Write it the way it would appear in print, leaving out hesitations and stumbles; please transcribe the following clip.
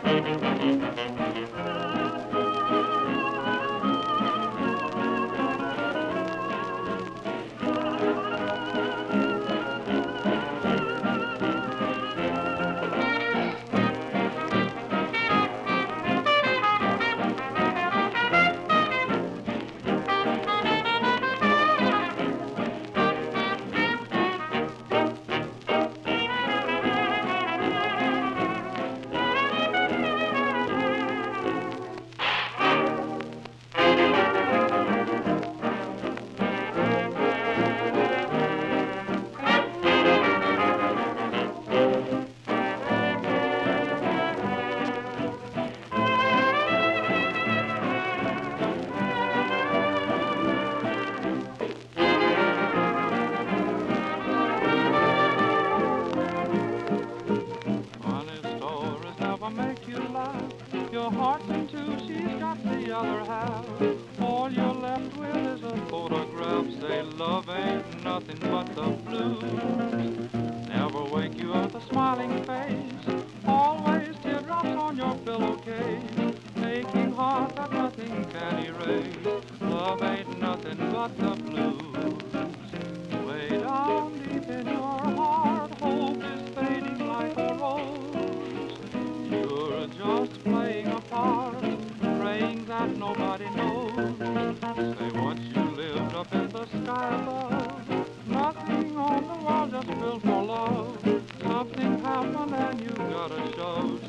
Make you laugh. Your heart's in two, she's got the other half. All you're left with is a photograph. Say love ain't nothing but the blues. Never wake you with a smiling face. Always teardrops on your pillowcase. Aching heart that nothing can erase. Love ain't nothing but the blues. Way down deep in your heart, hope is fading like a rose. Just playing a part, praying that nobody knows. Say once you lived up in the sky above, nothing on the world just built for love. Something happened and you got a shove.